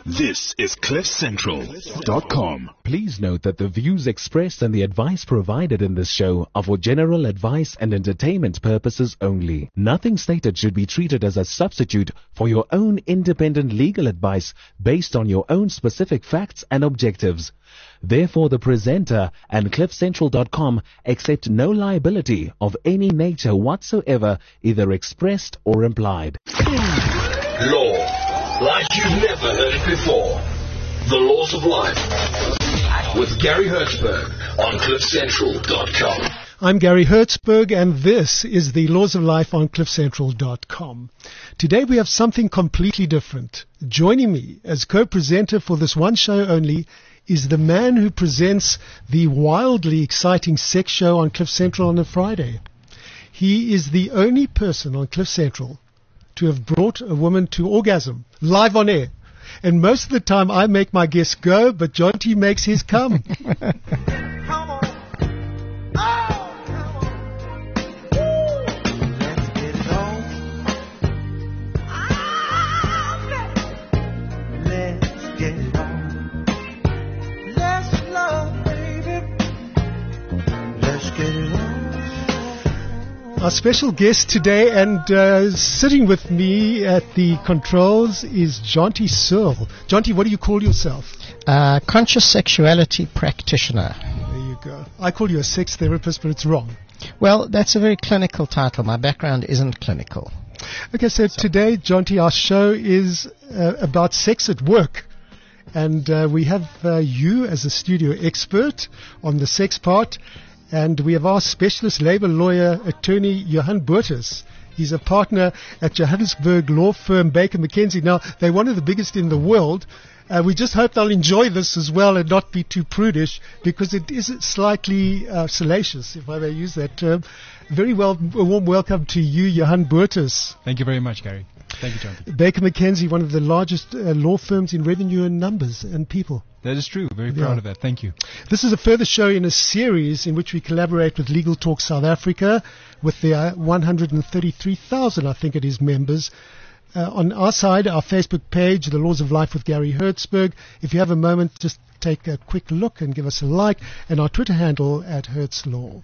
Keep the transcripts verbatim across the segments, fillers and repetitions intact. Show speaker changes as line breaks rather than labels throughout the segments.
This is cliff central dot com.
Please note that the views expressed and the advice provided in this show are for general advice and entertainment purposes only. Nothing stated should be treated as a substitute for your own independent legal advice based on your own specific facts and objectives. Therefore, the presenter and cliff central dot com accept no liability of any nature whatsoever, either expressed or implied.
Law. Like you've never heard it before. The Laws of Life. With Gary Hertzberg on cliff central dot com.
I'm Gary Hertzberg, and this is the Laws of Life on cliff central dot com. Today we have something completely different. Joining me as co-presenter for this one show only is the man who presents the wildly exciting sex show on Cliff Central on a Friday. He is the only person on Cliff Central to have brought a woman to orgasm live on air. And most of the time I make my guests go, but John T makes his come.
Come on. Oh, come on. Let's get it on. Ah, let's get it on. Let's love, baby. Let's get it on.
Our special guest today, and uh, sitting with me at the controls, is Jonty Searle. Jonty, what do you call yourself?
Uh, conscious sexuality practitioner.
There you go. I call you a sex therapist, but it's wrong.
Well, that's a very clinical title. My background isn't clinical.
Okay, so, so. today, Jonty, our show is uh, about sex at work. And uh, we have uh, you as a studio expert on the sex part. And we have our specialist labor lawyer, attorney Johan Boertes. He's a partner at Johannesburg law firm Baker McKenzie. Now, they're one of the biggest in the world. Uh, we just hope they'll enjoy this as well and not be too prudish, because it is slightly uh, salacious, if I may use that term. Very well, a warm welcome to you, Johan Boertes.
Thank you very much, Gary. Thank you, John.
Baker McKenzie, one of the largest uh, law firms in revenue and numbers and people.
That is true. Very proud
yeah.
of that. Thank you.
This is a further show in a series in which we collaborate with Legal Talk South Africa with their one hundred thirty-three thousand, I think it is, members. Uh, on our side, our Facebook page, The Laws of Life with Gary Hertzberg. If you have a moment, just take a quick look and give us a like. And our Twitter handle at HertzLaw.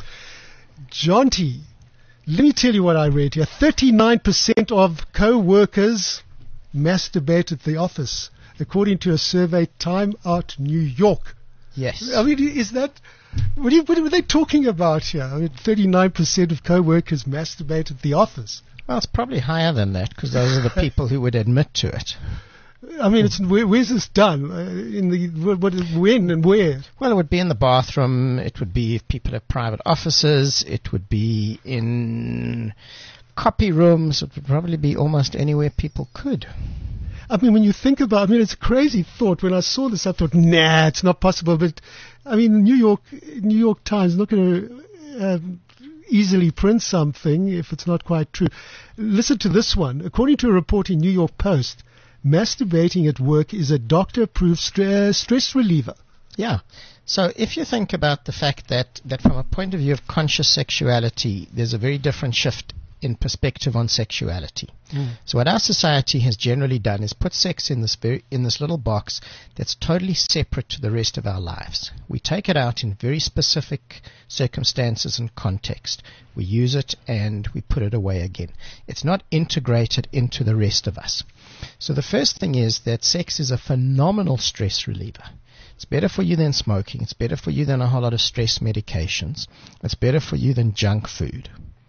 Jonty, let me tell you what I read here. thirty-nine percent of co-workers masturbate at the office, according to a survey, Time Out New York.
Yes.
I mean, is that... What, are you, what are they talking about here? I mean, thirty-nine percent of co-workers masturbate at the office.
Well, it's probably higher than that, because those are the people who would admit to it.
I mean, it's, where, where's this done? Uh, in the what, what, when and where?
Well, it would be in the bathroom. It would be if people have private offices. It would be in copy rooms. It would probably be almost anywhere people could.
I mean, when you think about, I mean, it's a crazy thought. When I saw this, I thought, nah, it's not possible. But I mean, New York, New York Times, not going to uh, easily print something if it's not quite true. Listen to this one. According to a report in New York Post, masturbating at work is a doctor-approved st- stress reliever.
Yeah. So if you think about the fact that, that from a point of view of conscious sexuality, there's a very different shift in perspective on sexuality. Mm. So what our society has generally done is put sex in this very, in this little box that's totally separate to the rest of our lives. We take it out in very specific circumstances and context. We use it and we put it away again. It's not integrated into the rest of us. So the first thing is that sex is a phenomenal stress reliever. It's better for you than smoking. It's better for you than a whole lot of stress medications. It's better for you than junk food.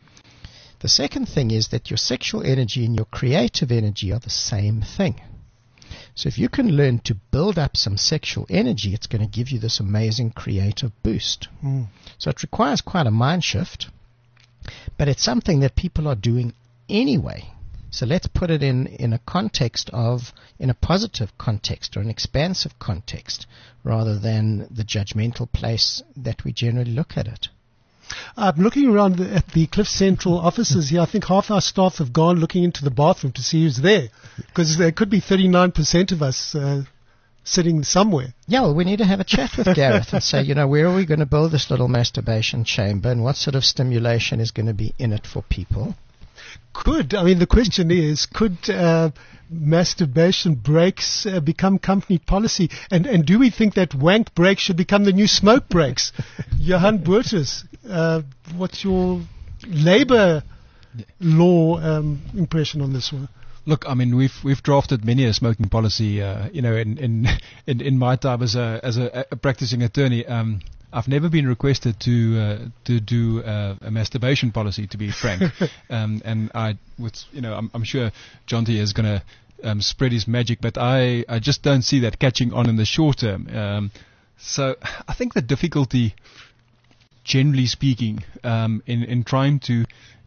The second thing is that your sexual energy and your creative energy are the same thing. So if you can learn to build up some sexual energy, it's going to give you this amazing creative boost. Mm. So it requires quite a mind shift, but it's something that people are doing anyway. So let's put it in, in a context of, in a positive context or an expansive context, rather than the judgmental place that we generally look at it.
I'm looking around the, at the Cliff Central offices here. I think half our staff have gone looking into the bathroom to see who's there, because there could be thirty-nine percent of us uh, sitting somewhere.
Yeah, well, we need to have a chat with Gareth and say, you know, where are we going to build this little masturbation chamber, and what sort of stimulation is going to be in it for people?
Could, I mean, the question is, could uh, masturbation breaks uh, become company policy? And and do we think that wank breaks should become the new smoke breaks? Johan Boertes, uh, what's your labor law um, impression on this one?
Look, I mean, we've we've drafted many a smoking policy. Uh, you know, in, in in in my time as a as a, a practicing attorney, um, I've never been requested to uh, to do uh, a masturbation policy, to be frank. um, and I, with you know, I'm, I'm sure John T is going to um, spread his magic, but I I just don't see that catching on in the short term. Um, so I think the difficulty, generally speaking, um, in in trying to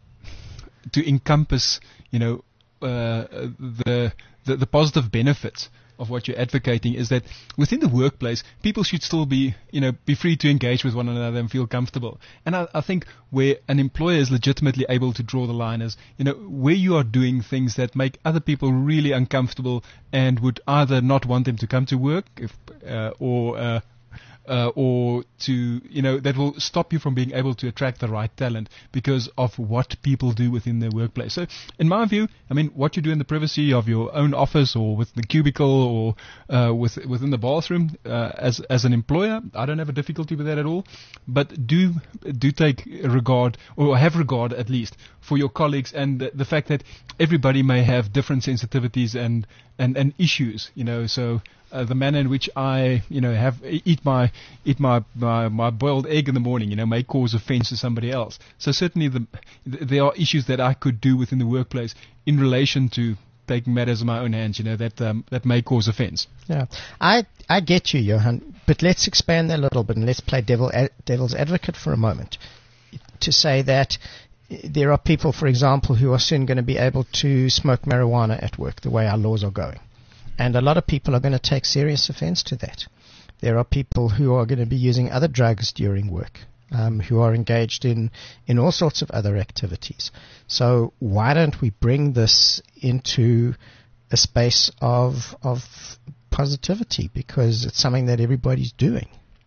to encompass, you know. Uh, the, the the positive benefits of what you're advocating is that within the workplace, people should still be, you know, be free to engage with one another and feel comfortable. And I, I think where an employer is legitimately able to draw the line is, you know, where you are doing things that make other people really uncomfortable and would either not want them to come to work, if, uh, or uh, Uh, or to, you know, that will stop you from being able to attract the right talent because of what people do within their workplace. So, in my view, I mean, what you do in the privacy of your own office or with the cubicle or uh, with, within the bathroom, uh, as as an employer, I don't have a difficulty with that at all. But do do take regard, or have regard at least, for your colleagues and the, the fact that everybody may have different sensitivities and, and, and issues, you know, so... Uh, the manner in which I, you know, have eat my eat my, my my boiled egg in the morning, you know, may cause offence to somebody else. So certainly, the, th- there are issues that I could do within the workplace in relation to taking matters in my own hands, you know, that um, that may cause offence.
Yeah, I I get you, Johan, but let's expand that a little bit and let's play devil a- devil's advocate for a moment. To say that there are people, for example, who are soon going to be able to smoke marijuana at work, the way our laws are going. And a lot of people are going to take serious offense to that. There are people who are going to be using other drugs during work, um, who are engaged in, in all sorts of other activities. So why don't we bring this into a space of of positivity, because it's something that everybody's doing.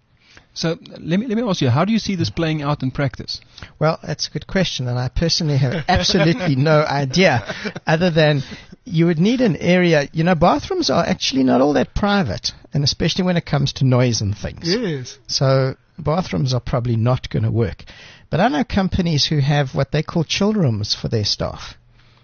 So let me let me ask you, how do you see this playing out in practice?
Well, that's a good question, and I personally have absolutely no idea, other than you would need an area. You know, bathrooms are actually not all that private, and especially when it comes to noise and things.
Yes.
So bathrooms are probably not going to work. But I know companies who have what they call chill rooms for their staff.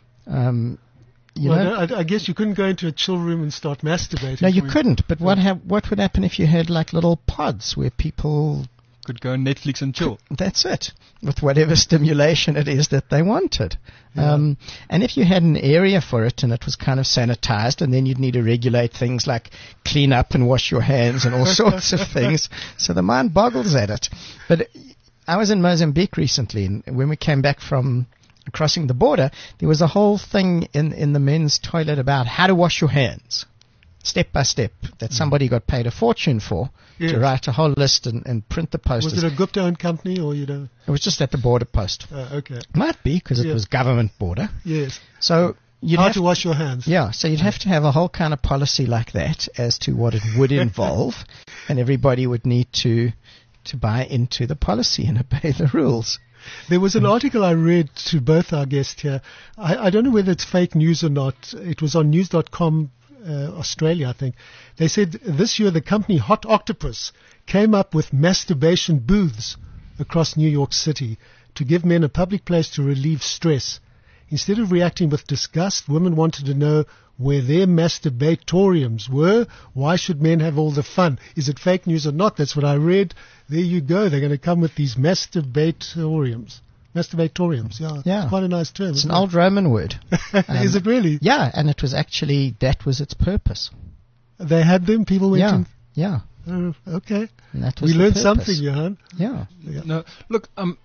Um, You
well,
know?
I, I guess you couldn't go into a chill room and start masturbating.
No, you
We-
couldn't. But what ha- what would happen if you had like little pods where people?
Could go on Netflix and chill.
That's it, with whatever stimulation it is that they wanted.
Yeah.
Um, and if you had an area for it and it was kind of sanitized, and then you'd need to regulate things like clean up and wash your hands and all sorts of things. So the mind boggles at it. But I was in Mozambique recently, and when we came back from crossing the border, there was a whole thing in, in the men's toilet about how to wash your hands, step by step, that somebody got paid a fortune for,
Yes.
to write a whole list and, and print the posters.
Was it a Gupta-owned company or you know?
It was just at the border post.
Uh, okay.
Might be, because it
Yeah.
was government border.
Yes.
So you'd
How
have
to wash your hands.
Yeah, so you'd have to have a whole kind of policy like that as to what it would involve, and everybody would need to to buy into the policy and obey the rules.
There was an article I read to both our guests here. I, I don't know whether it's fake news or not. It was on news dot com uh, Australia, I think. They said this year the company Hot Octopus came up with masturbation booths across New York City to give men a public place to relieve stress. Instead of reacting with disgust, women wanted to know where their masturbatoriums were. Why should men have all the fun? Is it fake news or not? That's what I read. There you go. They're going to come with these masturbatoriums. Masturbatoriums, yeah.
Yeah.
It's quite a nice term.
It's an
isn't
old Roman word.
it? Is it really?
Yeah, and it was actually, that was its purpose.
They had them? People went
Yeah,
in?
yeah.
Oh, okay.
And that was
We
the
learned
purpose.
something, Johan.
Yeah.
Yeah.
No, look, um,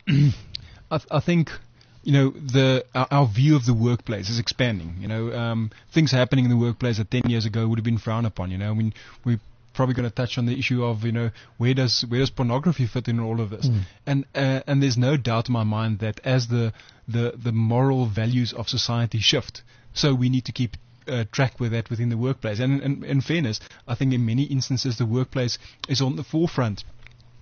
I, th- I think, you know, the our, our view of the workplace is expanding. You know, um, things happening in the workplace that ten years ago would have been frowned upon. You know, I mean, we're probably going to touch on the issue of, you know, where does where does pornography fit in all of this?
Mm.
And uh, and there's no doubt in my mind that as the the the moral values of society shift, so we need to keep Uh, track with that within the workplace. And in, in fairness, I think in many instances the workplace is on the forefront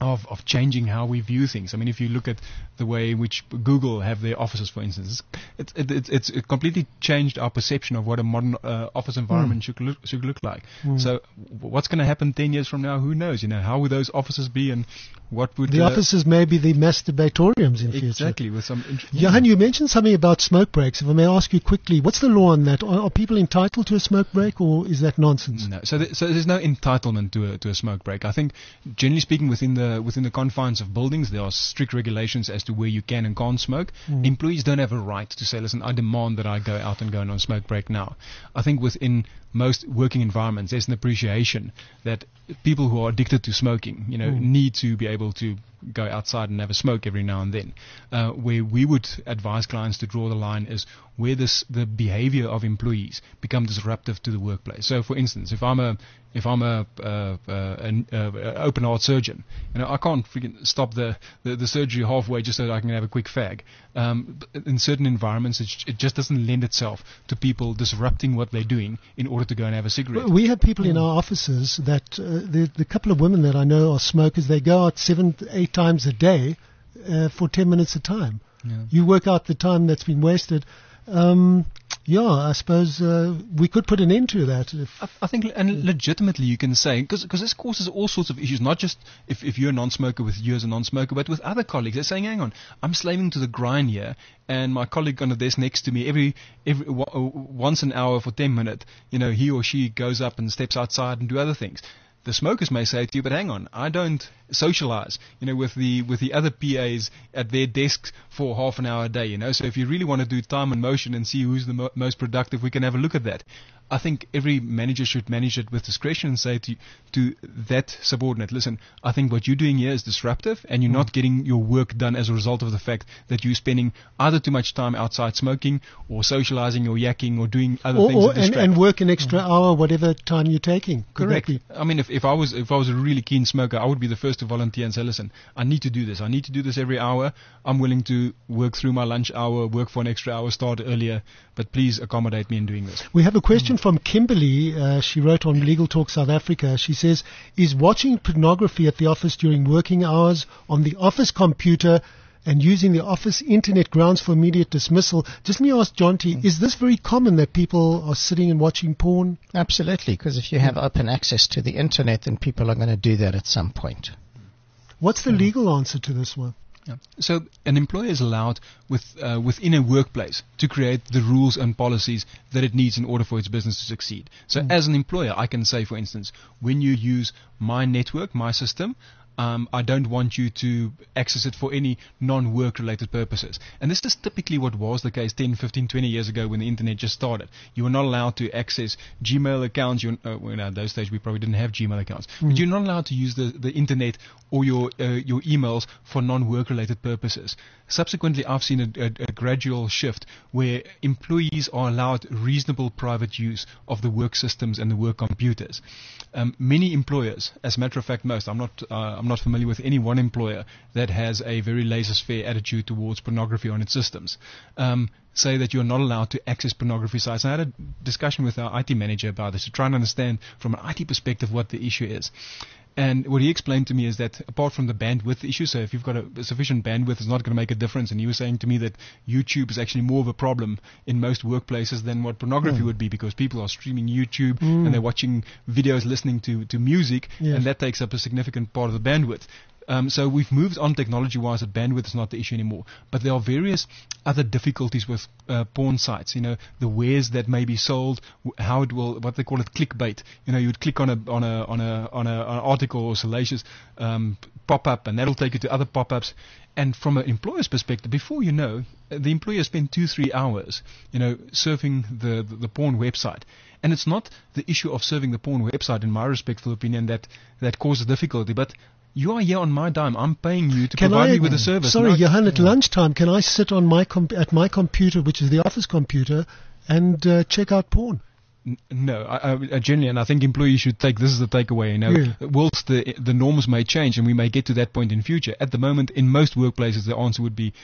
Of, of changing how we view things. I mean, if you look at the way in which Google have their offices, for instance, it's it, it, it's it completely changed our perception of what a modern uh, office environment mm. should look should look like. Mm. So, w- what's going to happen ten years from now? Who knows? You know, how would those offices be, and what would
the
uh,
offices may be the masturbatoriums in future?
Exactly. With some int-
Johan, you mentioned something about smoke breaks. If I may ask you quickly, what's the law on that? Are, are people entitled to a smoke break, or is that nonsense?
No. So, th- so there's no entitlement to a to a smoke break. I think, generally speaking, within the within the confines of buildings, there are strict regulations as to where you can and can't smoke. Mm. Employees don't have a right to say, listen, I demand that I go out and go on a smoke break now. I think within most working environments, there's an appreciation that people who are addicted to smoking, you know, mm. need to be able to go outside and have a smoke every now and then. Uh, where we would advise clients to draw the line is where this the behavior of employees become disruptive to the workplace. So, for instance, if I'm a if I'm a, uh, uh, an uh, open heart surgeon, you know, I can't freaking stop the, the, the surgery halfway just so that I can have a quick fag. Um, in certain environments, it, it just doesn't lend itself to people disrupting what they're doing in order to go and have a cigarette.
We have people in our offices that uh, the, the couple of women that I know are smokers. They go out seven, eight times a day uh, for ten minutes a time. Yeah. You work out the time that's been wasted. Um, yeah, I suppose uh, we could put an end to that. If
I, I think, and legitimately you can say, because this causes all sorts of issues, not just if, if you're a non-smoker with you as a non-smoker, but with other colleagues. They're saying, hang on, I'm slaving to the grind here, and my colleague on the desk next to me, every every w- once an hour for ten minutes, you know, he or she goes up and steps outside and do other things. The smokers may say to you, but hang on, I don't socialize, you know, with the with the other P As at their desks for half an hour a day, you know. So if you really want to do time and motion and see who's the mo- most productive, we can have a look at that. I think every manager should manage it with discretion and say to to that subordinate, listen, I think what you're doing here is disruptive, and you're mm. not getting your work done as a result of the fact that you're spending either too much time outside smoking or socializing or yakking or doing other
or,
things.
Or, and, and work an extra mm. hour, whatever time you're taking.
Correct. I mean, if, if I was if I was a really keen smoker, I would be the first to volunteer and say, listen, I need to do this. I need to do this every hour. I'm willing to work through my lunch hour, work for an extra hour, start earlier, but please accommodate me in doing this.
We have a question mm. from Kimberly. Uh, she wrote on Legal Talk South Africa. She says, is watching pornography at the office during working hours on the office computer and using the office internet grounds for immediate dismissal? Just let me ask John T, mm. is this very common that people are sitting and watching porn?
Absolutely, because if you have open access to the internet, then people are going to do that at some point.
What's the mm. legal answer to this one?
Yeah. So an employer is allowed with, uh, within a workplace to create the rules and policies that it needs in order for its business to succeed. So mm. as an employer, I can say, for instance, when you use my network, my system, Um, I don't want you to access it for any non-work related purposes. And this is typically what was the case ten, fifteen, twenty years ago when the internet just started. You were not allowed to access Gmail accounts. You, uh, well, at those stage we probably didn't have Gmail accounts. Mm. But you're not allowed to use the, the internet or your uh, your emails for non-work related purposes. Subsequently, I've seen a, a, a gradual shift where employees are allowed reasonable private use of the work systems and the work computers. Um, many employers, as a matter of fact, most, I'm not uh, I'm not familiar with any one employer that has a very laissez-faire attitude towards pornography on its systems. Um, say that you're not allowed to access pornography sites. And I had a discussion with our I T manager about this to try and understand from an I T perspective what the issue is. And what he explained to me is that apart from the bandwidth issue, so if you've got a, a sufficient bandwidth, it's not going to make a difference. And he was saying to me that YouTube is actually more of a problem in most workplaces than what pornography mm. would be, because people are streaming YouTube mm. and they're watching videos, listening to, to music, yes. and that takes up a significant part of the bandwidth. Um, so we've moved on technology-wise that bandwidth is not the issue anymore. But there are various other difficulties with uh, porn sites. You know, the wares that may be sold, how it will, what they call it, clickbait. You know, you'd click on a on a on a on a on an article or salacious um, pop-up, and that'll take you to other pop-ups. And from an employer's perspective, before you know, the employer spent two, three hours, you know, surfing the, the the porn website. And it's not the issue of surfing the porn website, in my respectful opinion, that that causes difficulty, but you are here on my dime. I'm paying you to
can
provide
I,
me with a service.
Sorry,
no,
Johan, at
yeah.
lunchtime, can I sit on my comp- at my computer, which is the office computer, and uh, check out porn?
N- no, I, I, generally, and I think employees should take this as the takeaway. You know,
yeah.
whilst the the norms may change, and we may get to that point in future, at the moment, in most workplaces, the answer would be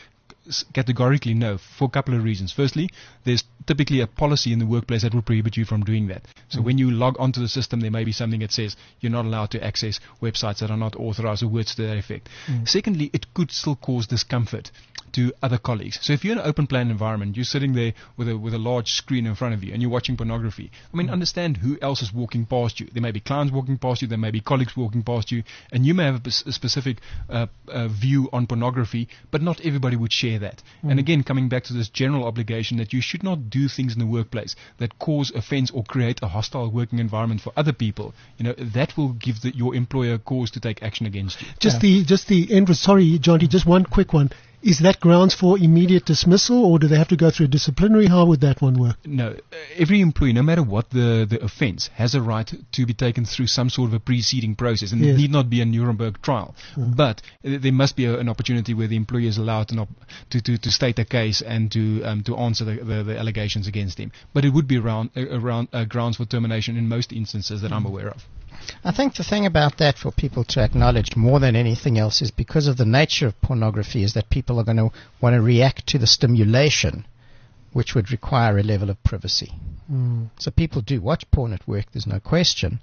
s- categorically no, for a couple of reasons. Firstly, there's typically a policy in the workplace that will prohibit you from doing that. So mm. when you log onto the system, there may be something that says you're not allowed to access websites that are not authorized or words to that effect. Mm. Secondly, it could still cause discomfort to other colleagues. So if you're in an open plan environment, you're sitting there with a with a large screen in front of you and you're watching pornography. I mean, mm. understand who else is walking past you. There may be clients walking past you, there may be colleagues walking past you, and you may have a, a specific uh, uh, view on pornography, but not everybody would share that. Mm. And again, coming back to this general obligation that you should not do things in the workplace that cause offense or create a hostile working environment for other people, you know, that will give the, your employer cause to take action against you.
Just
yeah.
the just the end. Sorry, Jonty, just one quick one. Is that grounds for immediate dismissal, or do they have to go through disciplinary? How would that one work?
No, every employee, no matter what the, the offence, has a right to be taken through some sort of a preceding process, and yes. it need not be a Nuremberg trial. Mm. But uh, there must be a, an opportunity where the employee is allowed to, op- to, to, to state a case and to um, to answer the, the, the allegations against him. But it would be around, uh, around uh, grounds for termination in most instances that mm. I'm aware of.
I think the thing about that for people to acknowledge more than anything else is because of the nature of pornography is that people are going to want to react to the stimulation, which would require a level of privacy. Mm. So people do watch porn at work, there's no question.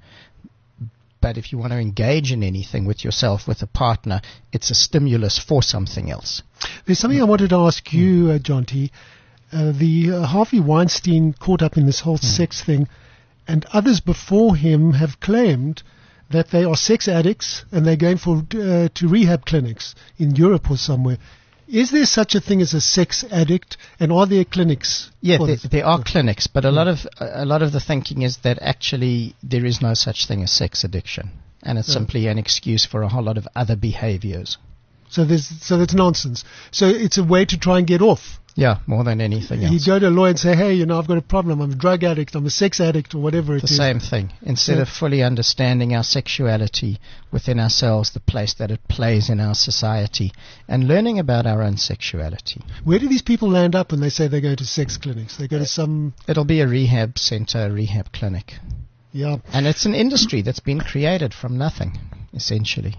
But if you want to engage in anything with yourself, with a partner, it's a stimulus for something else.
There's something I wanted to ask you, uh, Jonty. Uh, the uh, Harvey Weinstein caught up in this whole mm. sex thing. And others before him have claimed that they are sex addicts and they're going for uh, to rehab clinics in Europe or somewhere. Is there such a thing as a sex addict, and are there clinics?
Yeah, there, there are clinics, but a lot of a lot of the thinking is that actually there is no such thing as sex addiction, and it's yeah. simply an excuse for a whole lot of other behaviors.
So there's so that's nonsense. So it's a way to try and get off.
Yeah, more than anything else.
You go to a lawyer and say, hey, you know, I've got a problem. I'm a drug addict. I'm a sex addict, or whatever it
the
is.
The same thing. Instead yeah. of fully understanding our sexuality within ourselves, the place that it plays in our society, and learning about our own sexuality.
Where do these people land up when they say they go to sex clinics? They go to some...
It'll be a rehab center, a rehab clinic.
Yeah.
And it's an industry that's been created from nothing, essentially.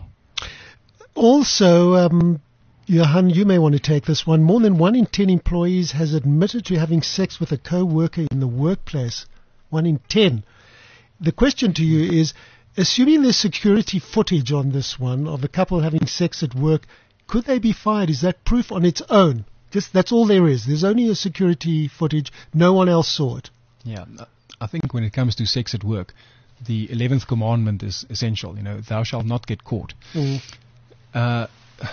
Also... Um, Johan, you may want to take this one. More than one in ten employees has admitted to having sex with a co-worker in the workplace. One in ten. The question to you is, assuming there's security footage on this one of a couple having sex at work, could they be fired? Is that proof on its own? Just that's all there is. There's only a security footage. No one else saw it.
Yeah, I think when it comes to sex at work, the eleventh commandment is essential. You know, thou shalt not get caught. Mm. Uh,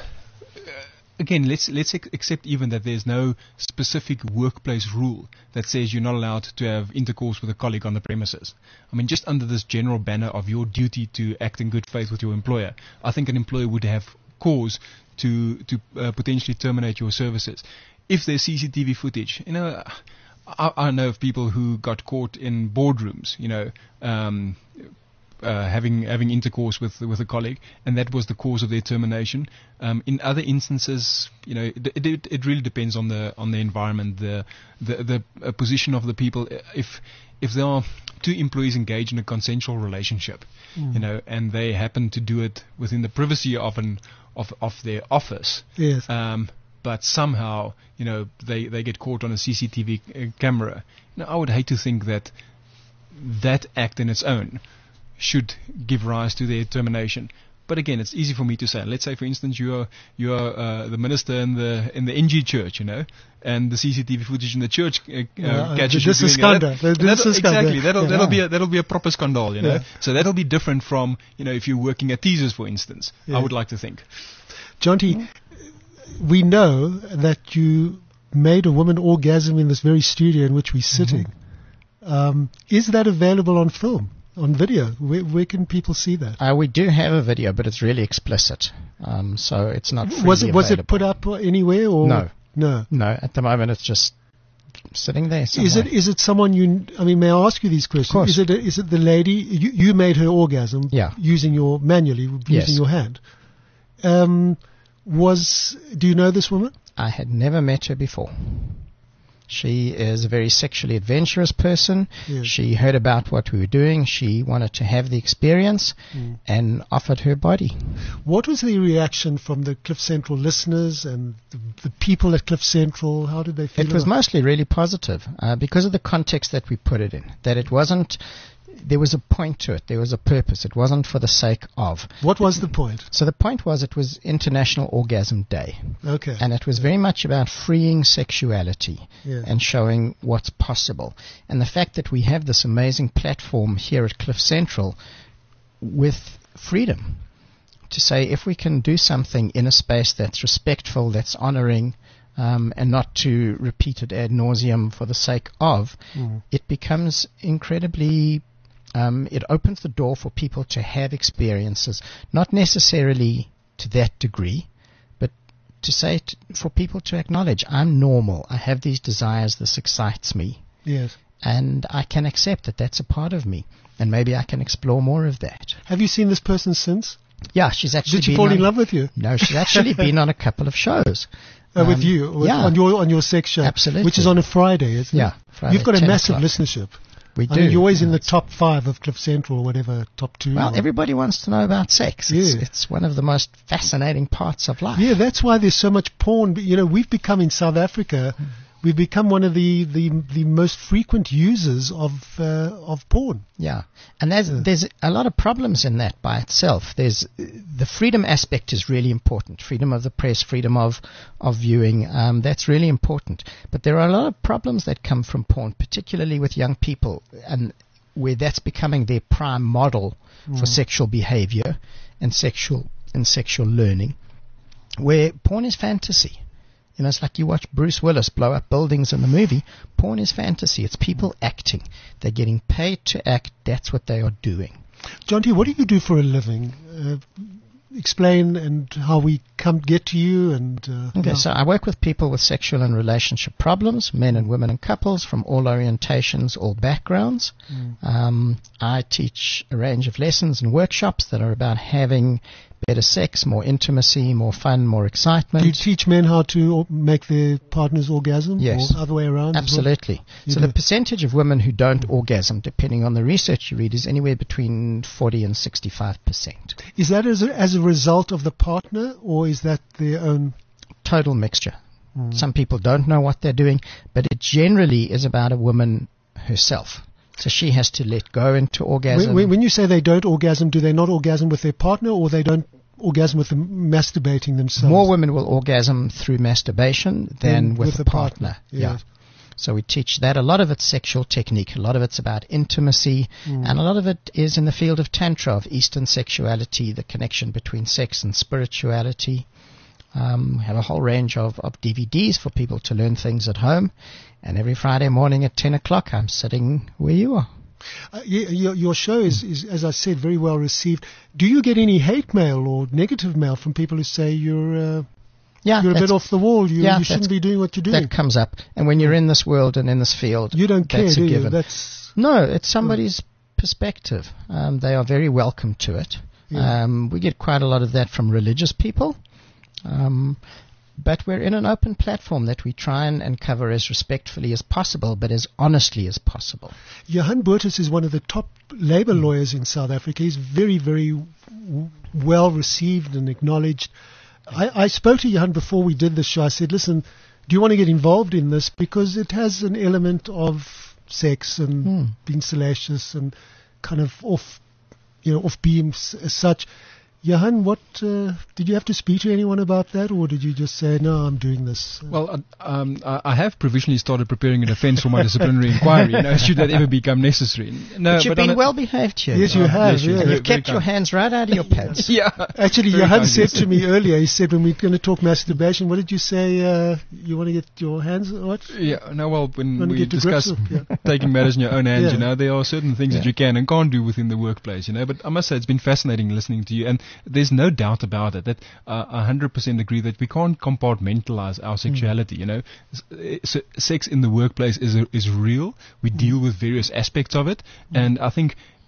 Again, let's let's accept even that there's no specific workplace rule that says you're not allowed to have intercourse with a colleague on the premises. I mean, just under this general banner of your duty to act in good faith with your employer, I think an employer would have cause to to uh, potentially terminate your services. If there's C C T V footage, you know, I, I know of people who got caught in boardrooms, you know, um, Uh, having having intercourse with with a colleague, and that was the cause of their termination. Um, in other instances, you know, it, it, it really depends on the on the environment, the the the uh, position of the people. If if there are two employees engaged in a consensual relationship, mm. you know, and they happen to do it within the privacy of an of of their office,
yes.
Um, but somehow, you know, they they get caught on a C C T V camera. You know, I would hate to think that that act in its own should give rise to their termination. But again, it's easy for me to say. Let's say, for instance, you are you are uh, the minister in the in the N G church, you know, and the C C T V footage in the church uh,
yeah,
catches
this
you
is
doing
that.
that.
This is
exactly. That'll
yeah.
that'll be a, that'll be a proper scandal, you know.
Yeah.
So that'll be different from, you know, if you're working at Teasers, for instance.
Yeah.
I would like to think.
Jonty, mm-hmm. we know that you made a woman orgasm in this very studio in which we're sitting. Mm-hmm. Um, is that available on film? On video, where, where can people see that?
Uh, we do have a video, but it's really explicit, um, so it's not freely
Was it was
available.
it put up anywhere or
no?
No,
no. At the moment, it's just sitting there. Somewhere.
Is it is it someone you? I mean, may I ask you these questions?
Of course.
Is it a, is it the lady you, you made her orgasm?
Yeah.
Using your manually using
yes.
your hand. Um, was do you know this woman?
I had never met her before. She is a very sexually adventurous person.
Yes.
She heard about what we were doing. She wanted to have the experience
Mm.
and offered her body.
What was the reaction from the Cliff Central listeners and the, the people at Cliff Central? How did they feel?
It was
about
mostly really positive uh, because of the context that we put it in. That it wasn't, there was a point to it. There was a purpose. It wasn't for the sake of.
What was the point?
So the point was it was International Orgasm Day.
Okay.
And it was very much about freeing sexuality
Yeah.
and showing what's possible. And the fact that we have this amazing platform here at Cliff Central with freedom to say if we can do something in a space that's respectful, that's honoring, um, and not to repeat it ad nauseum for the sake of,
Mm.
it becomes incredibly, um, it opens the door for people to have experiences, not necessarily to that degree, but to say t- for people to acknowledge, I'm normal, I have these desires, this excites me,
Yes.
and I can accept that that's a part of me, and maybe I can explore more of that.
Have you seen this person since?
Yeah, she's actually
Did she
been
fall
on,
in love with you?
No, she's actually been on a couple of shows.
Uh, with
Um,
you? With,
yeah.
On your on your sex show?
Absolutely.
Which is on a Friday, isn't
Yeah,
it?
Friday,
You've got a
ten
massive
o'clock.
listenership.
We
I
do.
mean, you're always in the
Yes.
top five of Cliff Central or whatever, top two.
Well,
or-
everybody wants to know about sex. It's,
Yeah.
it's one of the most fascinating parts of life.
Yeah, that's why there's so much porn. But, you know, we've become in South Africa, we've become one of the, the, the most frequent users of uh, of porn.
Yeah, and there's there's a lot of problems in that by itself. There's the freedom aspect is really important. Freedom of the press, freedom of of viewing. Um, that's really important. But there are a lot of problems that come from porn, particularly with young people, and where that's becoming their prime model for sexual behavior and sexual and sexual learning, where porn is fantasy. You know, it's like you watch Bruce Willis blow up buildings in the movie. Porn is fantasy. It's people acting. They're getting paid to act. That's what they are doing.
John T, what do you do for a living? Uh, explain and how we come get to you. And uh,
Okay,
how-
so I work with people with sexual and relationship problems, men and women and couples from all orientations, all backgrounds. Um, I teach a range of lessons and workshops that are about having better sex, more intimacy, more fun, more excitement.
do you teach men how to o- make their partners orgasm?
Yes.
Or other way around? as well?
Absolutely.
You
So
do.
the percentage of women who don't orgasm, depending on the research you read, is anywhere between forty and sixty-five percent.
Is that as a, as a result of the partner, or is that their own?
Total mixture. Some people don't know what they're doing, but it generally is about a woman herself. So she has to let go into orgasm.
When, when- when you say they don't orgasm, do they not orgasm with their partner, or they don't orgasm with them masturbating themselves?
More women will orgasm through masturbation than
Than
with,
with
a
a
partner.
partner,
Yeah.
yes.
So we teach that. A lot of it's sexual technique. A lot of it's about intimacy.
Mm.
And a lot of it is in the field of Tantra, of Eastern sexuality, the connection between sex and spirituality. Um, we have a whole range of, of D V Ds for people to learn things at home. And every Friday morning at ten o'clock, I'm sitting where you are.
Uh, y- your, your show is, is, as I said, very well received. Do you get any hate mail or negative mail from people who say you're uh,
Yeah,
you're a
that's-
bit off the wall? You,
yeah,
you shouldn't
that's-
be doing what you're doing.
that comes up. And when you're in this world and in this field,
You don't care,
that's
do
a
you?
given.
That's
No, it's somebody's perspective. Um, they are very welcome to it.
Yeah.
Um, we get quite a lot of that from religious people. Um, but we're in an open platform that we try and, and cover as respectfully as possible, but as honestly as possible.
Johan Boertes is one of the top labor lawyers in South Africa. He's very, very w- well received and acknowledged. I, I spoke to Johan before we did the show. I said, listen, do you want to get involved in this? Because it has an element of sex and
Hmm.
being salacious and kind of off, you know, off beam s- as such. Johan, what uh, did you have to speak to anyone about that, or did you just say, no, I'm doing this?
Well, uh, um, I I have provisionally started preparing a defense for my disciplinary inquiry, you know, should that ever become necessary. No,
but you've
but on
been
a-
well behaved here.
Yes, you
Oh,
have.
yes, you
yeah.
have.
You've
Very
kept your
kind.
hands right out of your pants.
Yeah.
Actually,
Very
Johan
kind,
said
yes.
to me earlier, he said, when we're going to talk masturbation, what did you say? Uh, you want to get your hands, what?
Yeah, no, well, when
Wanna
we
get to grips
discuss
with- yeah.
taking matters in your own hands,
Yeah.
you know, there are certain things that
Yeah.
you can and can't do within the workplace, you know. But I must say, it's been fascinating listening to you, and there's no doubt about it that uh, I one hundred percent agree that we can't compartmentalize our sexuality, you know. S- uh, s- sex in the workplace is a, is real. We deal with various aspects of it, and I think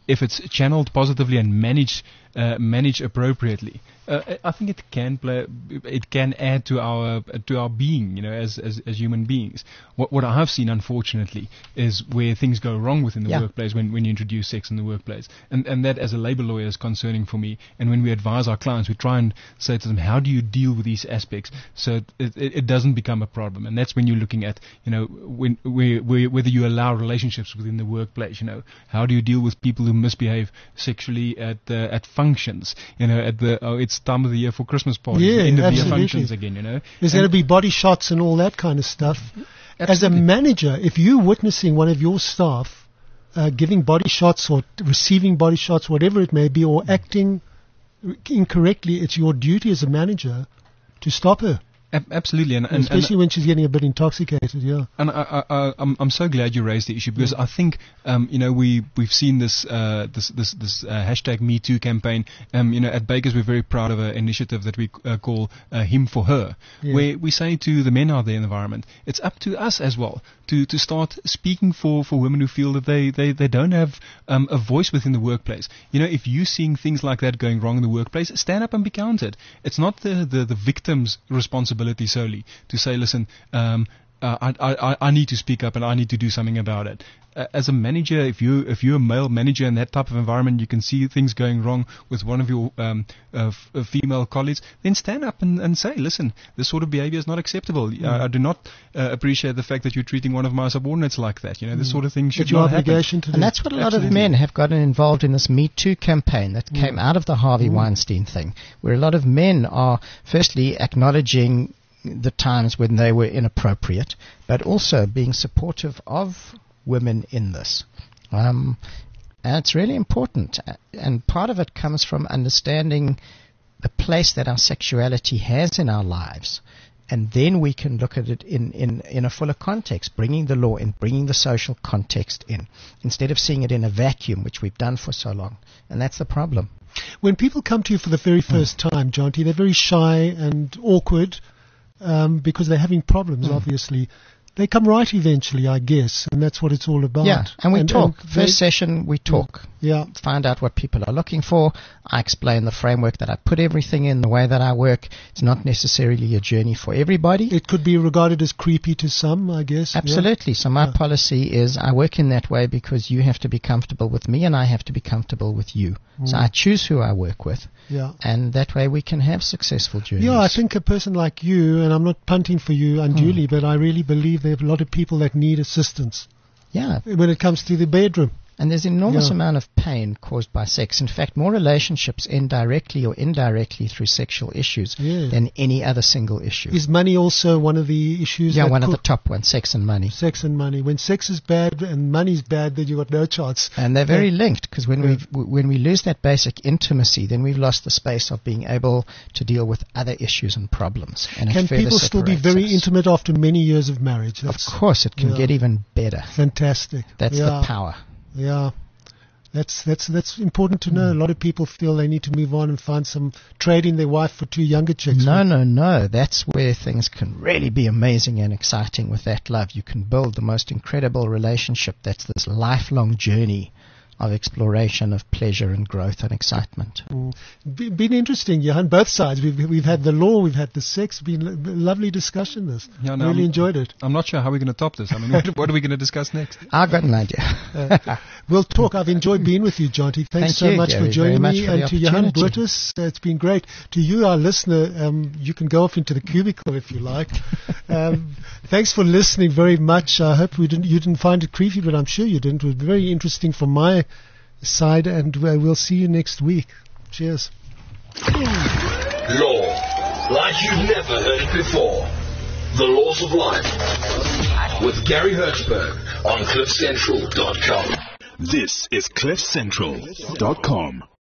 if it's channeled positively and managed uh, managed appropriately, uh, I think it can play, it can add to our to our being, you know, as as, as human beings. What what I have seen, unfortunately, is where things go wrong within the
Yeah.
workplace when, when you introduce sex in the workplace, and and that as a labor lawyer is concerning for me. And when we advise our clients, we try and say to them, how do you deal with these aspects so it, it, it doesn't become a problem? And that's when you're looking at, you know, when where, where, whether you allow relationships within the workplace. You know, how do you deal with people who misbehave sexually at uh, at functions? You know, at the oh, it's time of the year for Christmas parties,
Yeah,
end of year
absolutely.
functions again. You know,
There's
And-
going to be body shots and all that kind of stuff. As a
Absolutely.
manager, if you're witnessing one of your staff uh, giving body shots or receiving body shots, whatever it may be, or acting incorrectly, it's your duty as a manager to stop her,
Ab- absolutely, and, and, and
especially when she's getting a bit intoxicated. Yeah.
And I, I, I, I'm, I'm so glad you raised the issue, because I think um, you know we we've seen this uh, this this, this uh, hashtag Me Too campaign. Um, you know, at Bakers we're very proud of an initiative that we uh, call uh, Him for Her,
Yeah.
where we say to the men out there in the environment, it's up to us as well to, to start speaking for, for women who feel that they, they, they don't have um, a voice within the workplace. You know, if you're seeing things like that going wrong in the workplace, stand up and be counted. It's not the, the, the victim's responsibility solely to say, listen, um, uh, I, I, I need to speak up and I need to do something about it. Uh, as a manager, if you if you're a male manager in that type of environment, you can see things going wrong with one of your um, uh, f- uh, female colleagues, then stand up and, and say, listen, this sort of behavior is not acceptable. Mm. I, I do not uh, appreciate the fact that you're treating one of my subordinates like that. You know, this mm. sort of thing should
It's your
not happen.
obligation to do.
And that's what a lot
Absolutely.
of men have gotten involved in this Me Too campaign that
Mm.
came out of the Harvey Weinstein thing, where a lot of men are firstly acknowledging the times when they were inappropriate, but also being supportive of women in this. Um, and it's really important. And part of it comes from understanding the place that our sexuality has in our lives. And then we can look at it in, in, in a fuller context, bringing the law in, bringing the social context in, instead of seeing it in a vacuum, which we've done for so long. And that's the problem.
When people come to you for the very first time, John T, they're very shy and awkward um, because they're having problems,
Mm.
obviously. They come right eventually, I guess, and that's what it's all about.
Yeah, and we talk.
and
First
they-
session, we talk.
Yeah.
Find out what people are looking for. I explain the framework that I put everything in, the way that I work. It's not necessarily a journey for everybody.
It could be regarded as creepy to some, I guess. yeah.
Absolutely. So my
Yeah.
policy is I work in that way because you have to be comfortable with me and I have to be comfortable with you. So
Mm.
I choose who I work with,
Yeah.
and that way we can have successful journeys.
Yeah, I think a person like you, and I'm not punting for you unduly,
Mm.
but I really believe there are a lot of people that need assistance
Yeah,
when it comes to the bedroom.
and there's enormous
Yeah.
amount of pain caused by sex. In fact, more relationships end directly or indirectly through sexual issues
Yeah.
than any other single issue.
Is money also one of the issues?
yeah,
that
one of
put-
the top ones, sex and money.
Sex and money. When sex is bad and money's bad, then you got no chance.
And they're very
Yeah.
linked, because when
Yeah.
we w- when we lose that basic intimacy, then we've lost the space of being able to deal with other issues and problems. And it
Can
further
people still be
separates
very
us.
intimate after many years of marriage?
Of
That's
course, it can
yeah.
get even better.
fantastic.
That's
yeah.
the power.
Yeah. That's that's that's important to know. A lot of people feel they need to move on and find some trading their wife for two younger chicks.
No, no, no. That's where things can really be amazing and exciting with that love. You can build the most incredible relationship. That's this lifelong journey of exploration, of pleasure and growth and excitement.
Mm. Be, been interesting, Johan. Both sides. We've we've had the law, we've had the sex. Been a lovely discussion. This.
Yeah, no,
really
I'm-
enjoyed it.
I'm not sure how we're going to top this. I mean, what, what are we going to discuss next?
I've got an idea.
Uh, we'll talk. I've enjoyed being with you, John T. Thanks
Thank
so
you,
much
Gary,
for joining
very much
me.
for the
And to Johan
opportunity.
Brutus, uh, it's been great. To you, our listener, um, you can go off into the cubicle if you like. Um, thanks for listening very much. I hope we didn't, you didn't find it creepy, but I'm sure you didn't. It was very interesting from my side, and uh, we'll see you next week. Cheers.
Law, like you've never heard it before. The Laws of Life. With Gary Hertzberg on cliff central dot com.
This is cliff central dot com.